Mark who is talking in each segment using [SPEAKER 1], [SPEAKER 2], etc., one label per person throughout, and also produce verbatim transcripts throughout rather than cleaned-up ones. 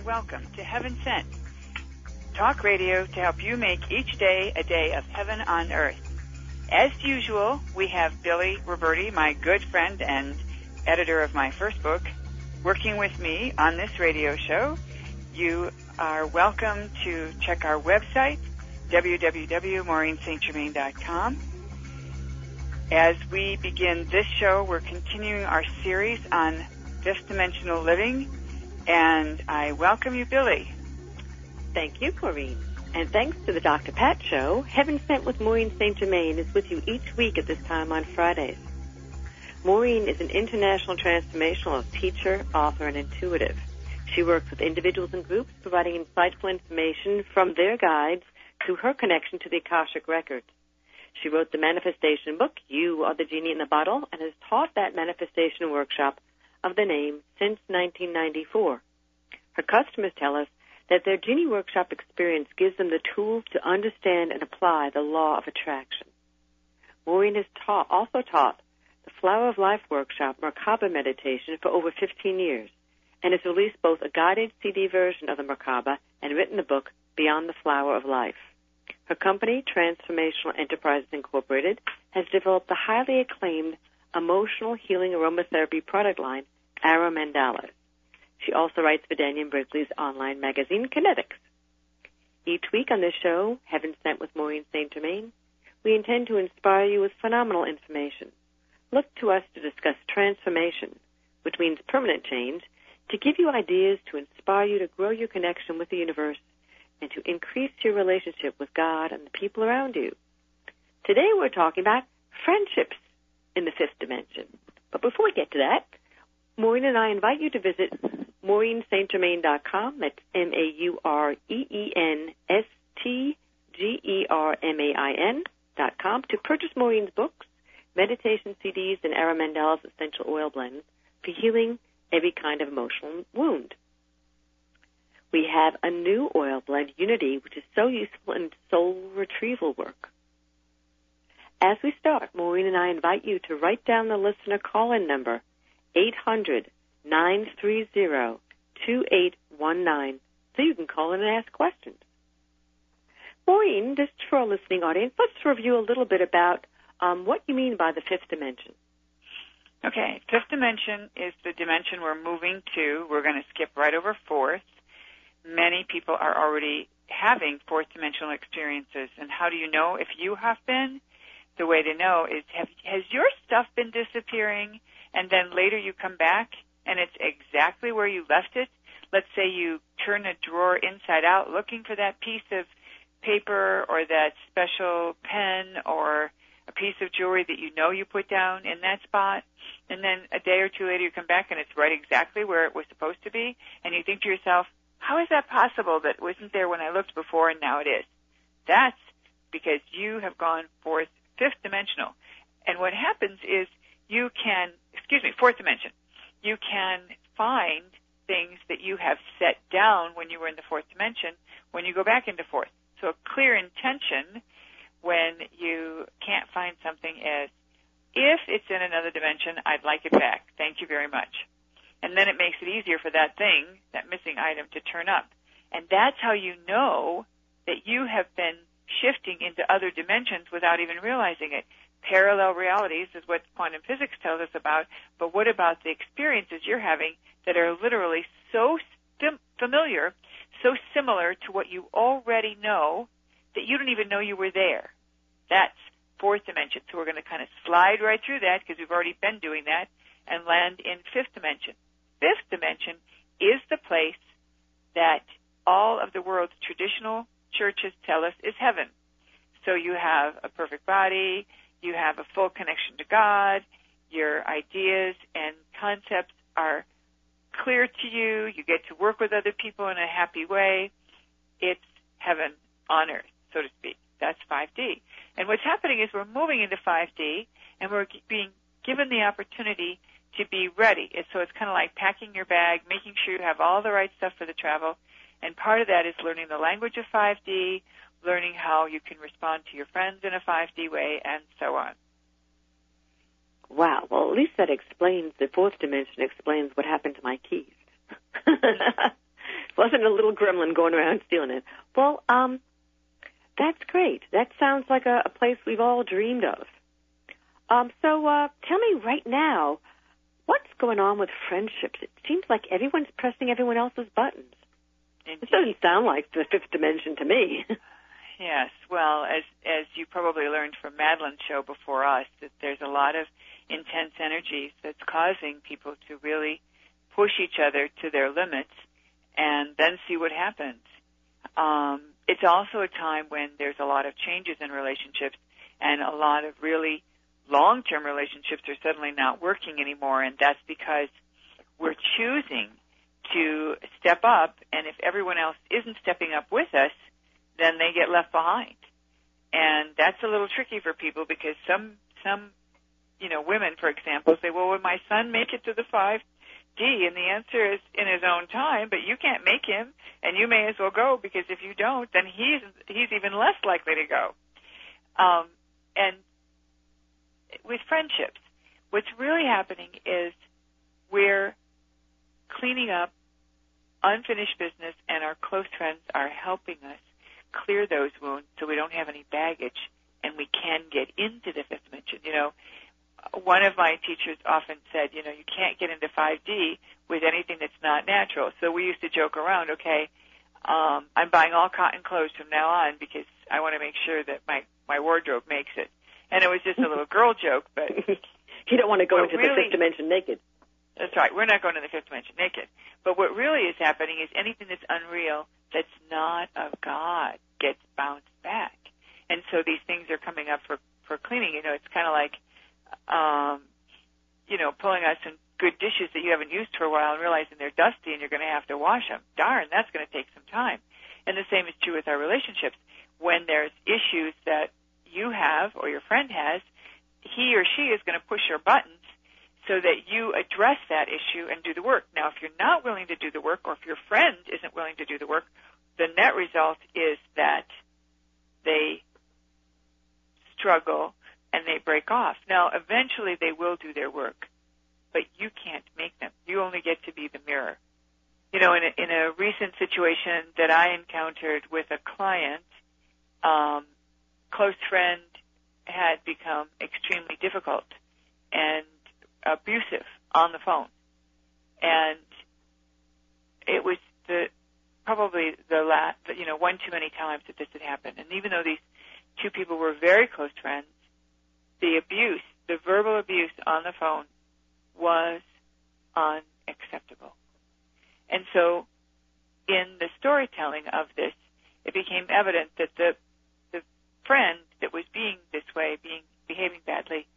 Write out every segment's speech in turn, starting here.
[SPEAKER 1] welcome to Heaven Sent, talk radio to help you make each day a day of heaven on earth. As usual, we have Billy Roberti, my good friend and editor of my first book, working with me on this radio show. You are welcome to check our website, w w w dot maureen st germain dot com. As we begin this show, we're continuing our series on fifth dimensional living, and I welcome you, Billy.
[SPEAKER 2] Thank you, Maureen. And thanks to the Doctor Pat Show, Heaven Sent with Maureen Saint Germain is with you each week at this time on Fridays. Maureen is an international transformational teacher, author, and intuitive. She works with individuals and groups, providing insightful information from their guides through her connection to the Akashic Records. She wrote the manifestation book, You Are the Genie in the Bottle, and has taught that manifestation workshop of the name since nineteen ninety-four. Her customers tell us that their Genie Workshop experience gives them the tools to understand and apply the law of attraction. Maureen has taught, also taught the Flower of Life Workshop, Merkaba meditation, for over fifteen years, and has released both a guided C D version of the Merkaba and written the book, Beyond the Flower of Life. Her company, Transformational Enterprises Incorporated, has developed the highly acclaimed emotional healing aromatherapy product line, Ara Mandalas. She also writes for Daniel Brinkley's online magazine, Kinetics. Each week on this show, Heaven Sent with Maureen Saint Germain, we intend to inspire you with phenomenal information. Look to us to discuss transformation, which means permanent change, to give you ideas to inspire you to grow your connection with the universe and to increase your relationship with God and the people around you. Today we're talking about friendships in the fifth dimension. But before we get to that, Maureen and I invite you to visit maureen saint germain dot com. That's M A U R E E N S T G E R M A I N dot com to purchase Maureen's books, meditation C Ds, and Ara Mandala's essential oil blends for healing every kind of emotional wound. We have a new oil blend, Unity, which is so useful in soul retrieval work. As we start, Maureen and I invite you to write down the listener call-in number, eight hundred, nine three zero, two eight one nine, so you can call in and ask questions. Maureen, just for our listening audience, let's review a little bit about um, what you mean by the fifth dimension.
[SPEAKER 1] Okay, fifth dimension is the dimension we're moving to. We're going to skip right over fourth. Many people are already having fourth dimensional experiences. And how do you know if you have been? The way to know is, have, has your stuff been disappearing, and then later you come back and it's exactly where you left it? Let's say you turn a drawer inside out looking for that piece of paper or that special pen or a piece of jewelry that you know you put down in that spot, and then a day or two later you come back and it's right exactly where it was supposed to be, and you think to yourself, how is that possible that wasn't there when I looked before and now it is? That's because you have gone fourth, fifth dimensional. And what happens is you can, excuse me, fourth dimension, you can find things that you have set down when you were in the fourth dimension when you go back into fourth. So a clear intention when you can't find something is, if it's in another dimension, I'd like it back. Thank you very much. And then it makes it easier for that thing, that missing item, to turn up. And that's how you know that you have been shifting into other dimensions without even realizing it. Parallel realities is what quantum physics tells us about, but what about the experiences you're having that are literally so sim- familiar, so similar to what you already know that you don't even know you were there? That's fourth dimension. So we're going to kind of slide right through that because we've already been doing that and land in fifth dimension. Fifth dimension is the place that all of the world's traditional churches tell us is heaven. So you have a perfect body, you have a full connection to God, your ideas and concepts are clear to you, you get to work with other people in a happy way. It's heaven on earth, so to speak. That's five D. And what's happening is we're moving into five D, and we're being given the opportunity to be ready. So it's kind of like packing your bag, making sure you have all the right stuff for the travel. And part of that is learning the language of five D, learning how you can respond to your friends in a five D way, and so on.
[SPEAKER 2] Wow. Well, at least that explains, the fourth dimension explains what happened to my keys. Wasn't a little gremlin going around stealing it. Well, um, that's great. That sounds like a, a place we've all dreamed of. Um, so uh, tell me right now, what's going on with friendships? It seems like everyone's pressing everyone else's buttons.
[SPEAKER 1] Indeed.
[SPEAKER 2] It doesn't sound like the fifth dimension to me.
[SPEAKER 1] Yes. Well, as as you probably learned from Madeline's show before us, that there's a lot of intense energies that's causing people to really push each other to their limits and then see what happens. Um, it's also a time when there's a lot of changes in relationships, and a lot of really long-term relationships are suddenly not working anymore, and that's because we're choosing to step up, and if everyone else isn't stepping up with us, then they get left behind. And that's a little tricky for people because some, some, you know, women, for example, say, well, will my son make it to the five D? And the answer is in his own time, but you can't make him, and you may as well go, because if you don't, then he's, he's even less likely to go. Um, and with friendships, what's really happening is we're cleaning up unfinished business, and our close friends are helping us clear those wounds so we don't have any baggage and we can get into the fifth dimension. You know, one of my teachers often said, you know, you can't get into five D with anything that's not natural. So we used to joke around, okay, um, I'm buying all cotton clothes from now on because I want to make sure that my, my wardrobe makes it. And it was just a little girl joke, but
[SPEAKER 2] you don't want to go into
[SPEAKER 1] really,
[SPEAKER 2] the fifth dimension naked.
[SPEAKER 1] That's right. We're not going to the fifth dimension naked. But what really is happening is anything that's unreal, that's not of God, gets bounced back. And so these things are coming up for, for cleaning. You know, it's kind of like, um, you know, pulling out some good dishes that you haven't used for a while and realizing they're dusty and you're going to have to wash them. Darn, that's going to take some time. And the same is true with our relationships. When there's issues that you have or your friend has, he or she is going to push your buttons so that you address that issue and do the work. Now, if you're not willing to do the work, or if your friend isn't willing to do the work, the net result is that they struggle and they break off. Now, eventually they will do their work, but you can't make them. You only get to be the mirror. You know, in a, in a recent situation that I encountered with a client, um, close friend had become extremely difficult and abusive on the phone. And it was the probably the last, you know, one too many times that this had happened. And even though these two people were very close friends, the abuse, the verbal abuse on the phone was unacceptable. And so in the storytelling of this, it became evident that the the friend that was being this way, being behaving badly,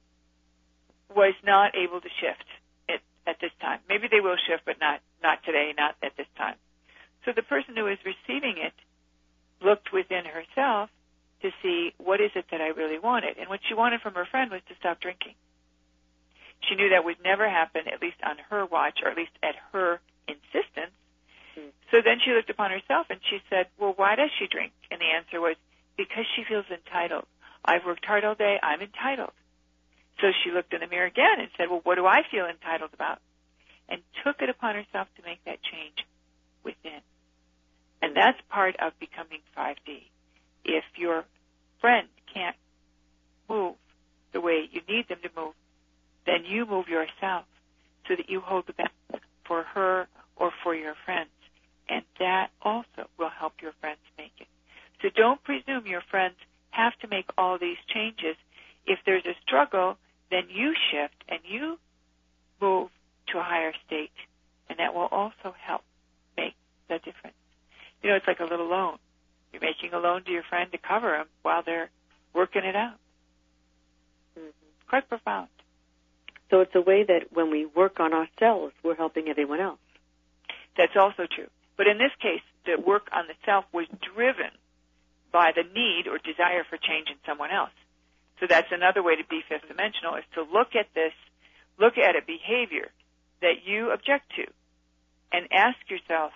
[SPEAKER 1] was not able to shift it at this time. Maybe they will shift, but not, not today, not at this time. So the person who was receiving it looked within herself to see, what is it that I really wanted? And what she wanted from her friend was to stop drinking. She knew that would never happen, at least on her watch, or at least at her insistence. Mm. So then she looked upon herself and she said, well, why does she drink? And the answer was, because she feels entitled. I've worked hard all day, I'm entitled. So she looked in the mirror again and said, well, what do I feel entitled about? And took it upon herself to make that change within. And that's part of becoming five D. If your friend can't move the way you need them to move, then you move yourself so that you hold the back for her or for your friends. And that also will help your friends make it. So don't presume your friends have to make all these changes. If there's a struggle, then you shift and you move to a higher state, and that will also help make the difference. You know, it's like a little loan. You're making a loan to your friend to cover them while they're working it out. Mm-hmm. Quite profound.
[SPEAKER 2] So it's a way that when we work on ourselves, we're helping everyone else.
[SPEAKER 1] That's also true. But in this case, the work on the self was driven by the need or desire for change in someone else. So that's another way to be fifth dimensional, is to look at this, look at a behavior that you object to and ask yourself,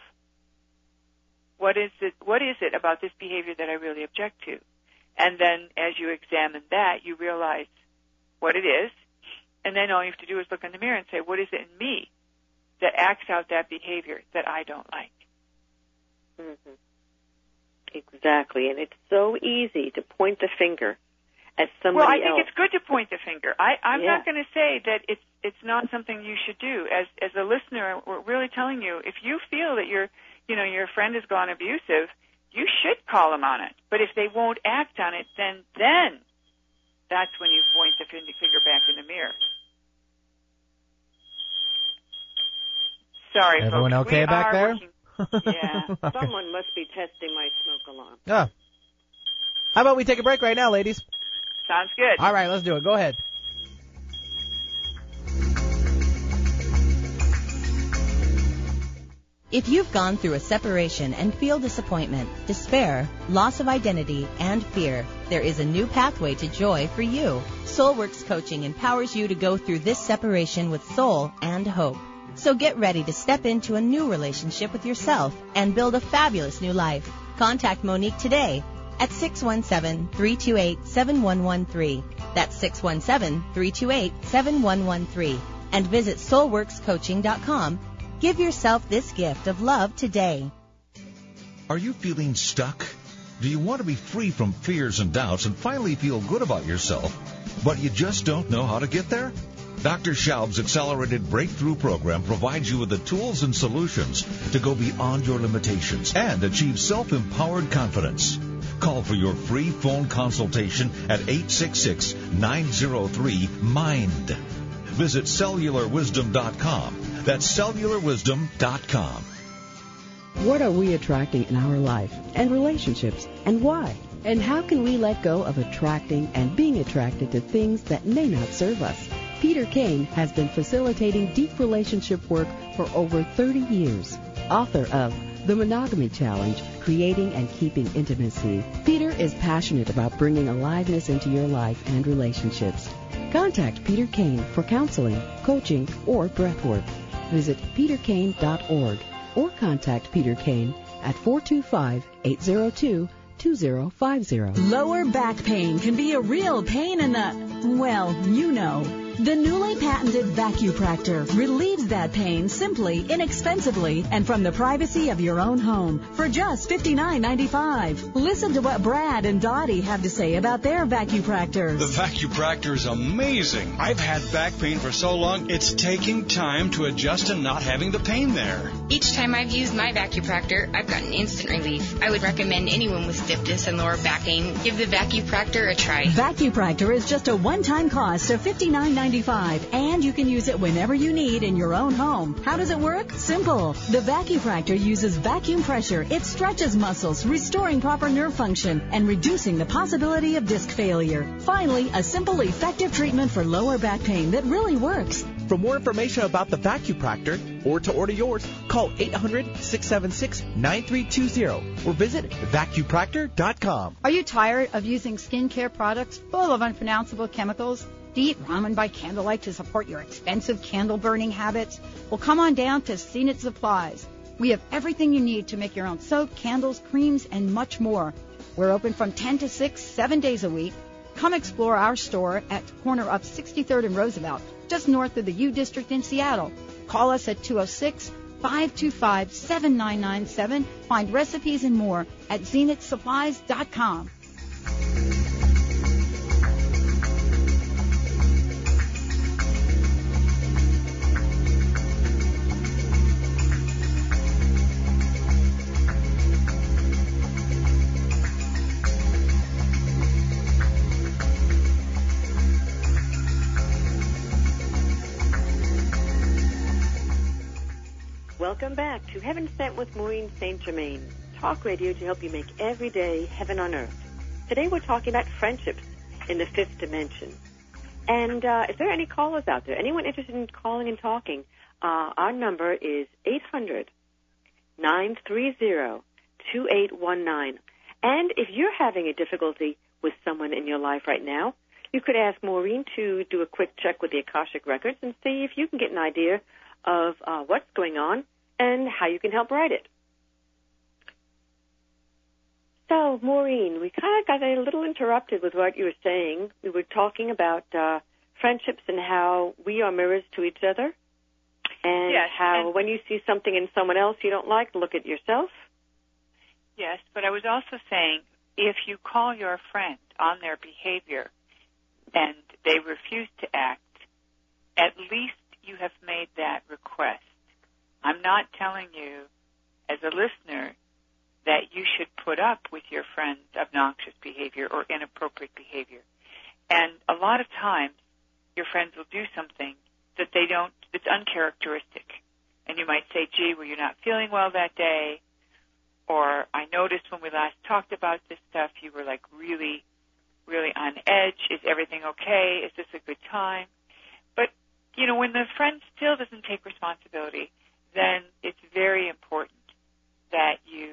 [SPEAKER 1] what is it, what is it about this behavior that I really object to? And then as you examine that, you realize what it is, and then all you have to do is look in the mirror and say, what is it in me that acts out that behavior that I don't like?
[SPEAKER 2] Mm-hmm. Exactly, and it's so easy to point the finger at somebody
[SPEAKER 1] else. Well, I think
[SPEAKER 2] else.
[SPEAKER 1] it's good to point the finger. I, I'm
[SPEAKER 2] yeah.
[SPEAKER 1] not going to say that it's it's not something you should do. As as a listener, we're really telling you, if you feel that your you know your friend has gone abusive, you should call them on it. But if they won't act on it, then then that's when you point the finger back in the mirror. Sorry,
[SPEAKER 3] Everyone
[SPEAKER 1] folks.
[SPEAKER 3] okay
[SPEAKER 1] we
[SPEAKER 3] back
[SPEAKER 1] are
[SPEAKER 3] there?
[SPEAKER 1] Working, yeah.
[SPEAKER 3] Okay.
[SPEAKER 2] Someone must be testing my smoke alarm.
[SPEAKER 3] Yeah. How about we take a break right now, ladies?
[SPEAKER 1] Sounds good.
[SPEAKER 3] All right, let's do it. Go ahead.
[SPEAKER 4] If you've gone through a separation and feel disappointment, despair, loss of identity, and fear, there is a new pathway to joy for you. SoulWorks Coaching empowers you to go through this separation with soul and hope. So get ready to step into a new relationship with yourself and build a fabulous new life. Contact Monique today at six one seven, three two eight, seven one one three. That's six one seven, three two eight, seven one one three. And visit soul works coaching dot com. Give yourself this gift of love today.
[SPEAKER 5] Are you feeling stuck? Do you want to be free from fears and doubts and finally feel good about yourself, but you just don't know how to get there? Doctor Schaub's Accelerated Breakthrough Program provides you with the tools and solutions to go beyond your limitations and achieve self-empowered confidence. Call for your free phone consultation at eight six six, nine zero three, MIND. Visit cellular wisdom dot com. That's cellular wisdom dot com.
[SPEAKER 6] What are we attracting in our life and relationships, and why? And how can we let go of attracting and being attracted to things that may not serve us? Peter Kane has been facilitating deep relationship work for over thirty years. Author of The Monogamy Challenge, Creating and Keeping Intimacy, Peter is passionate about bringing aliveness into your life and relationships. Contact Peter Kane for counseling, coaching, or breathwork. Visit peter kane dot org or contact Peter Kane at four two five, eight zero two, two zero five zero.
[SPEAKER 7] Lower back pain can be a real pain in the, well, you know. The newly patented Vacupractor relieves that pain simply, inexpensively, and from the privacy of your own home for just fifty-nine ninety-five. Listen to what Brad and Dottie have to say about their Vacupractors.
[SPEAKER 8] The Vacupractor is amazing. I've had back pain for so long, it's taking time to adjust to not having the pain there.
[SPEAKER 9] Each time I've used my Vacupractor, I've gotten instant relief. I would recommend anyone with stiffness and lower back pain give the Vacupractor a try.
[SPEAKER 7] Vacupractor is just a one-time cost of fifty-nine ninety-five, and you can use it whenever you need in your own home. How does it work? Simple. The Vacupractor uses vacuum pressure. It stretches muscles, restoring proper nerve function and reducing the possibility of disc failure. Finally, a simple, effective treatment for lower back pain that really works.
[SPEAKER 10] For more information about the Vacupractor or to order yours, call eight hundred, six seven six, nine three two zero or visit vacupractor dot com.
[SPEAKER 11] Are you tired of using skincare products full of unpronounceable chemicals? Do you eat ramen by candlelight to support your expensive candle-burning habits? Well, come on down to Zenith Supplies. We have everything you need to make your own soap, candles, creams, and much more. We're open from ten to six, seven days a week. Come explore our store at the corner of sixty-third and Roosevelt, just north of the U District in Seattle. Call us at two oh six, five two five, seven nine nine seven. Find recipes and more at zenith supplies dot com.
[SPEAKER 2] Welcome back to Heaven Sent with Maureen Saint Germain, talk radio to help you make every day heaven on earth. Today we're talking about friendships in the fifth dimension. And uh, if there are any callers out there, anyone interested in calling and talking, uh, our number is eight hundred, nine three zero, two eight one nine. And if you're having a difficulty with someone in your life right now, you could ask Maureen to do a quick check with the Akashic Records and see if you can get an idea of uh, what's going on and how you can help right it. So, Maureen, we kind of got a little interrupted with what you were saying. We were talking about uh, friendships and how we are mirrors to each other, and
[SPEAKER 1] yes,
[SPEAKER 2] how
[SPEAKER 1] and
[SPEAKER 2] when you see something in someone else you don't like, look at yourself.
[SPEAKER 1] Yes, but I was also saying if you call your friend on their behavior and they refuse to act, at least you have made that request. I'm not telling you as a listener that you should put up with your friend's obnoxious behavior or inappropriate behavior. And a lot of times your friends will do something that they don't, that's uncharacteristic. And you might say, gee, were you not feeling well that day? Or I noticed when we last talked about this stuff, you were like really, really on edge. Is everything okay? Is this a good time? But, you know, when the friend still doesn't take responsibility, then it's very important that you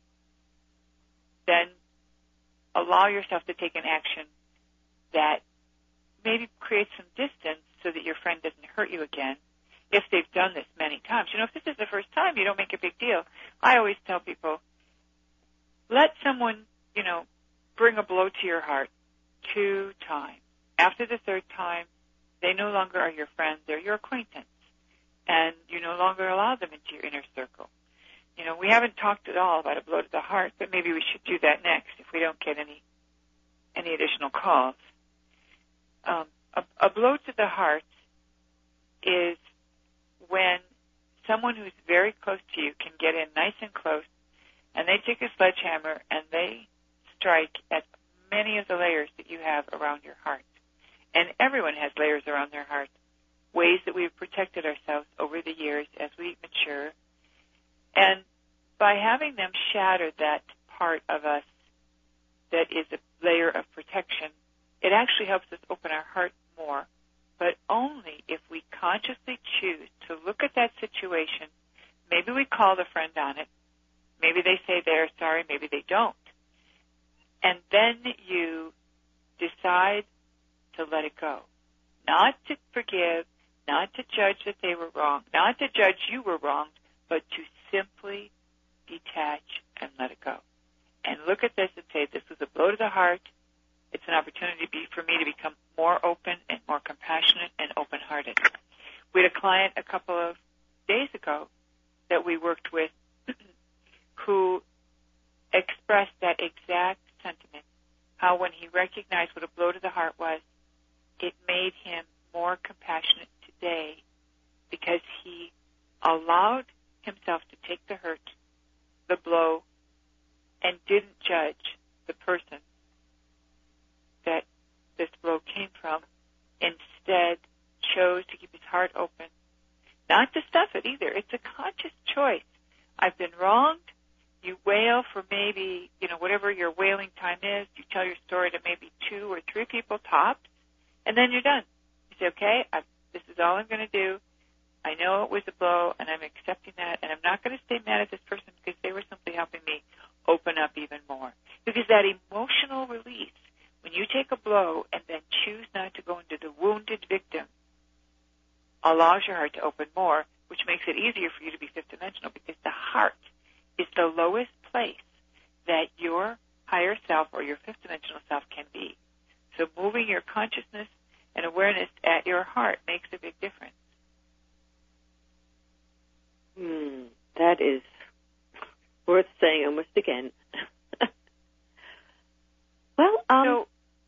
[SPEAKER 1] then allow yourself to take an action that maybe creates some distance so that your friend doesn't hurt you again if they've done this many times. You know, if this is the first time, you don't make a big deal. I always tell people, let someone, you know, bring a blow to your heart two times. After the third time, they no longer are your friend, they're your acquaintance. And you no longer allow them into your inner circle. You know, we haven't talked at all about a blow to the heart, but maybe we should do that next if we don't get any any additional calls. Um, a, a blow to the heart is when someone who's very close to you can get in nice and close, and they take a sledgehammer and they strike at many of the layers that you have around your heart. And everyone has layers around their heart, ways that we've protected ourselves over the years as we mature. And by having them shatter that part of us that is a layer of protection, it actually helps us open our heart more, but only if we consciously choose to look at that situation. Maybe we call the friend on it. Maybe they say they're sorry, maybe they don't. And then you decide to let it go. Not to forgive, not to judge that they were wrong, not to judge you were wronged, but to simply detach and let it go. And look at this and say, this was a blow to the heart. It's an opportunity to be, for me to become more open and more compassionate and open-hearted. We had a client a couple of days ago that we worked with who expressed that exact sentiment, how when he recognized what a blow to the heart was, it made him more compassionate today because he allowed himself to take the hurt, the blow, and didn't judge the person that this blow came from. Instead, chose to keep his heart open, not to stuff it either. It's a conscious choice. I've been wronged. You wail for maybe, you know, whatever your wailing time is. You tell your story to maybe two or three people tops, and then you're done. You say, okay, I've, this is all I'm going to do. I know it was a blow, and I'm accepting that, and I'm not going to stay mad at this person because they were simply helping me open up even more. Because that emotional release, when you take a blow and then choose not to go into the wounded victim, allows your heart to open more, which makes it easier for you to be fifth-dimensional because the heart is the lowest place that your higher self or your fifth-dimensional self can be. So moving your consciousness and awareness at your heart makes a big difference.
[SPEAKER 2] Hmm, that is worth saying almost again. well, um...
[SPEAKER 1] So,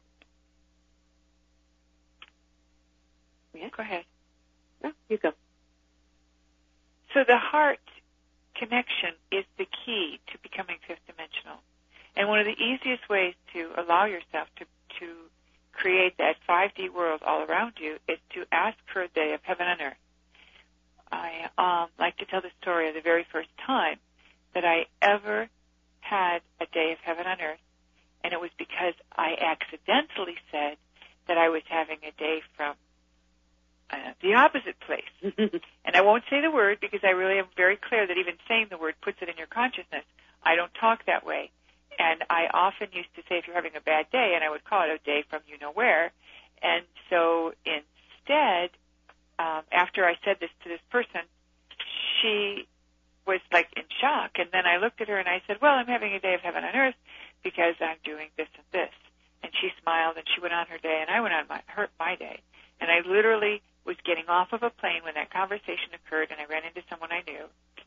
[SPEAKER 1] yeah, go ahead.
[SPEAKER 2] No, you go.
[SPEAKER 1] So the heart connection is the key to becoming fifth-dimensional. And one of the easiest ways to allow yourself to, to create that five D world all around you is to ask for a day of heaven on earth. I um, like to tell the story of the very first time that I ever had a day of heaven on earth, and it was because I accidentally said that I was having a day from uh, the opposite place. And I won't say the word because I really am very clear that even saying the word puts it in your consciousness. I don't talk that way. And I often used to say if you're having a bad day, and I would call it a day from you-know-where. And so instead, um, after I said this to this person, she was like in shock. And then I looked at her and I said, well, I'm having a day of heaven on earth because I'm doing this and this. And she smiled and she went on her day and I went on my, her, my day. And I literally was getting off of a plane when that conversation occurred and I ran into someone I knew.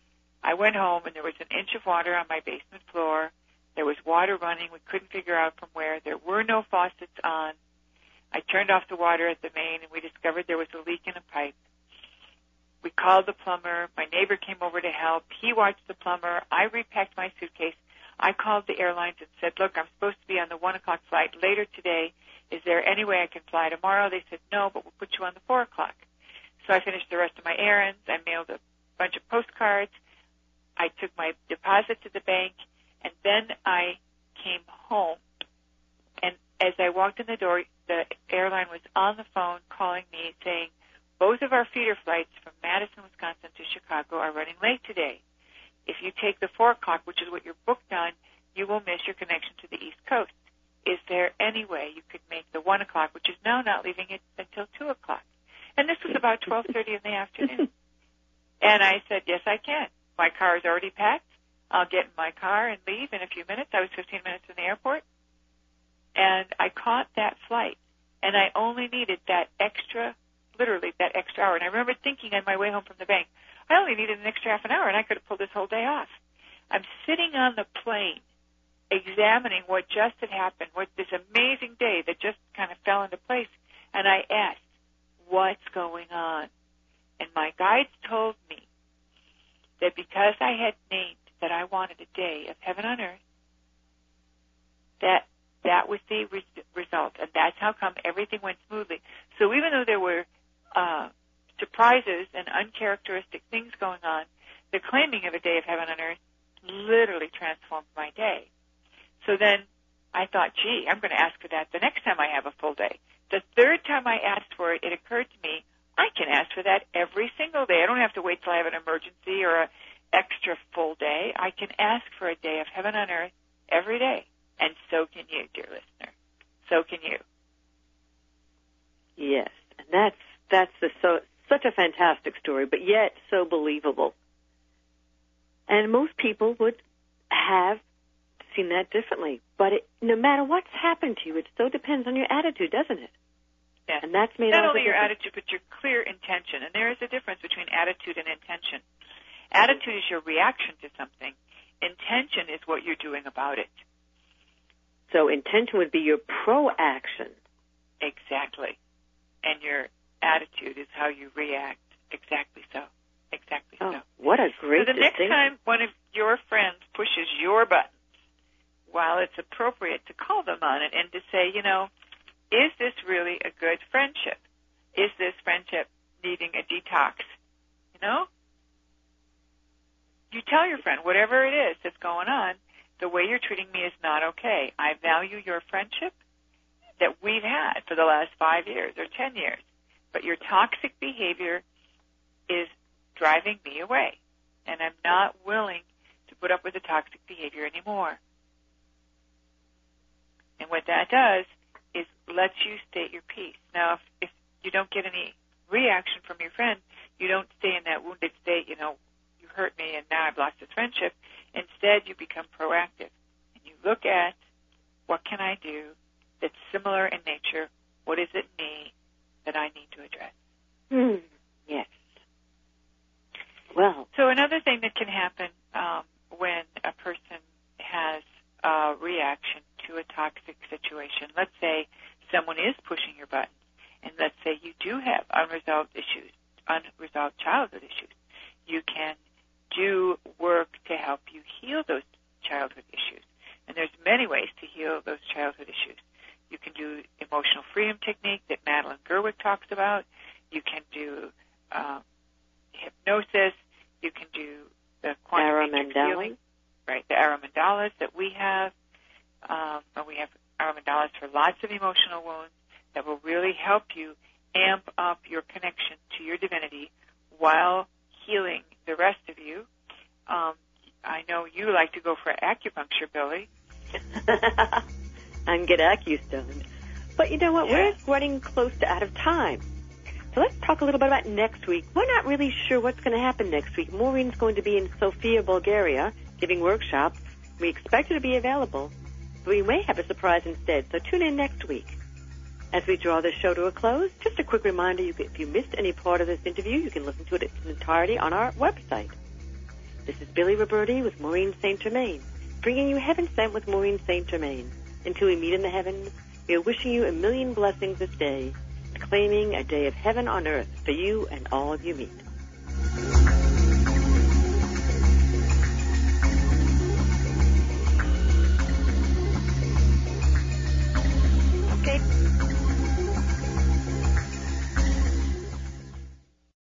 [SPEAKER 1] I went home, and there was an inch of water on my basement floor. There was water running. We couldn't figure out from where. There were no faucets on. I turned off the water at the main, and we discovered there was a leak in a pipe. We called the plumber. My neighbor came over to help. He watched the plumber. I repacked my suitcase. I called the airlines and said, look, I'm supposed to be on the one o'clock flight later today. Is there any way I can fly tomorrow? They said, no, but we'll put you on the four o'clock. So I finished the rest of my errands. I mailed a bunch of postcards. I took my deposit to the bank, and then I came home. And as I walked in the door, the airline was on the phone calling me saying, both of our feeder flights from Madison, Wisconsin to Chicago are running late today. If you take the four o'clock, which is what you're booked on, you will miss your connection to the East Coast. Is there any way you could make the one o'clock, which is now not leaving it until two o'clock? And this was about twelve thirty in the afternoon. And I said, yes, I can. My car is already packed. I'll get in my car and leave in a few minutes. I was fifteen minutes from the airport. And I caught that flight. And I only needed that extra, literally that extra hour. And I remember thinking on my way home from the bank, I only needed an extra half an hour, and I could have pulled this whole day off. I'm sitting on the plane examining what just had happened, what this amazing day that just kind of fell into place, and I asked, what's going on? And my guides told me that because I had named that I wanted a day of heaven on earth, that that was the re- result, and that's how come everything went smoothly. So even though there were uh, surprises and uncharacteristic things going on, the claiming of a day of heaven on earth literally transformed my day. So then I thought, gee, I'm going to ask for that the next time I have a full day. The third time I asked for it, it occurred to me, I can ask for that every single day. I don't have to wait till I have an emergency or an extra full day. I can ask for a day of heaven on earth every day. And so can you, dear listener. So can you.
[SPEAKER 2] Yes, and that's that's the, so such a fantastic story, but yet so believable. And most people would have seen that differently. But it, no matter what's happened to you, it so depends on your attitude, doesn't it?
[SPEAKER 1] Yes.
[SPEAKER 2] And that's made
[SPEAKER 1] not
[SPEAKER 2] all
[SPEAKER 1] only
[SPEAKER 2] the
[SPEAKER 1] your
[SPEAKER 2] difference.
[SPEAKER 1] attitude, but your clear intention. And there is a difference between attitude and intention. Attitude is your reaction to something. Intention is what you're doing about it.
[SPEAKER 2] So intention would be your pro-action.
[SPEAKER 1] Exactly. And your attitude is how you react. Exactly so. Exactly
[SPEAKER 2] oh,
[SPEAKER 1] so.
[SPEAKER 2] What a great
[SPEAKER 1] So the next time one of your friends pushes your buttons, while it's appropriate to call them on it and to say, you know, is this really a good friendship? Is this friendship needing a detox? You know? You tell your friend, whatever it is that's going on, the way you're treating me is not okay. I value your friendship that we've had for the last five years or ten years, but your toxic behavior is driving me away, and I'm not willing to put up with the toxic behavior anymore. And what that does is lets you state your piece. Now, if, if you don't get any reaction from your friend, you don't stay in that wounded state, you know, you hurt me and now I've lost this friendship. Instead, you become proactive. And you look at, what can I do that's similar in nature? What is it in me that I need to address?
[SPEAKER 2] Mm, yes. Well.
[SPEAKER 1] So another thing that can happen um, when a person has a reaction to a toxic situation, let's say someone is pushing your buttons, and let's say you do have unresolved issues, unresolved childhood issues, you can do work to help you heal those childhood issues. And there's many ways to heal those childhood issues. You can do emotional freedom technique that Madeline Gerwick talks about. You can do um, hypnosis. You can do the quantum matrix healing, right? The Ara Mandalas that we have, um, and we have Ara Mandalas for lots of emotional wounds that will really help you amp up your connection to your divinity while healing the rest of you. Um, I know you like to go for acupuncture, Billy.
[SPEAKER 2] And get AccuStoned. But you know what?
[SPEAKER 1] Yeah.
[SPEAKER 2] We're running close to out of time. So let's talk a little bit about next week. We're not really sure what's going to happen next week. Maureen's going to be in Sofia, Bulgaria, giving workshops. We expect her to be available. But we may have a surprise instead. So tune in next week. As we draw this show to a close, just a quick reminder, you can, if you missed any part of this interview, you can listen to it in its entirety on our website. This is Billy Roberti with Maureen Saint Germain, bringing you Heaven Sent with Maureen Saint Germain. Until we meet in the heavens, we are wishing you a million blessings this day, claiming a day of heaven on earth for you and all you meet.